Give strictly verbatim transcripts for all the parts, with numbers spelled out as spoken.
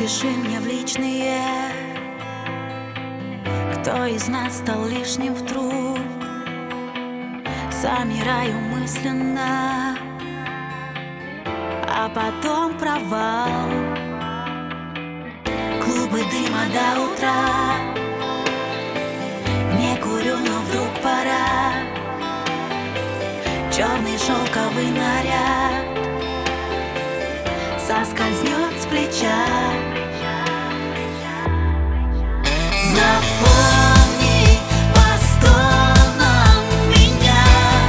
Напиши мне в личные, кто из нас стал лишним вдруг. Замираю мысленно, а потом провал. Клубы дыма до утра, не курю, но вдруг пора. Черный шелковый наряд соскользнет с плеча. Запомни по стонам меня,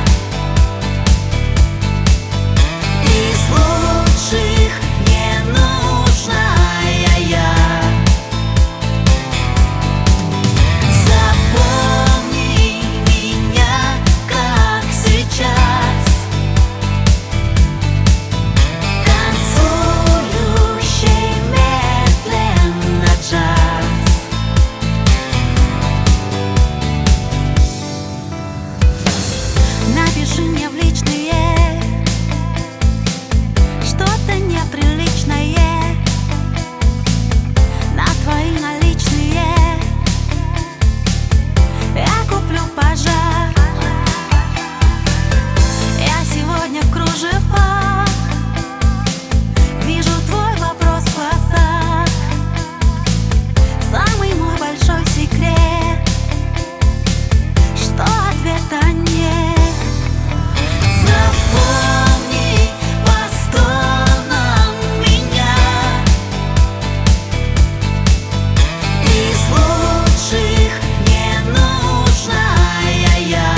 из лучших ненужная я. Запомни меня, как сейчас, танцующий медленно джаз. Напиши мне в личные что-то неприличное на твои наличные. Я куплю пожар. Я сегодня в кружевах, вижу твой вопрос в глазах. Самый мой большой секрет, что ответа нет. Запомни по стонам меня, из лучших ненужная я.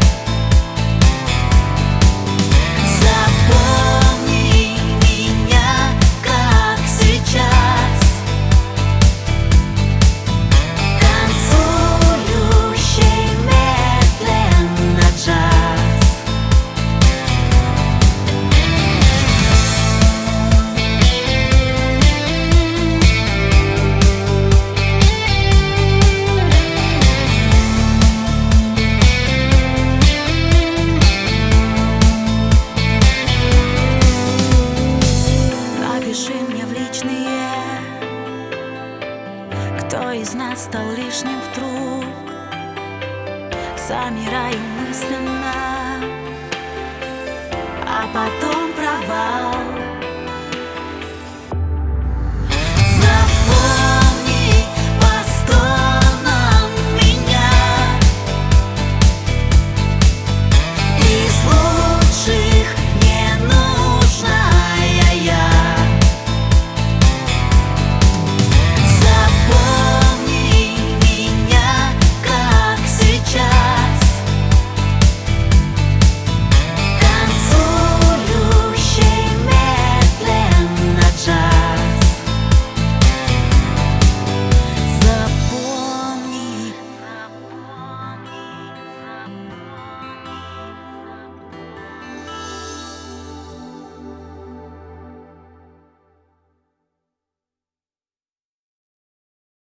Запомни меня, как сейчас, танцующий медленно джаз. Напиши мне в личные, кто из нас стал лишним вдруг. Замираю мысленно, а потом провал.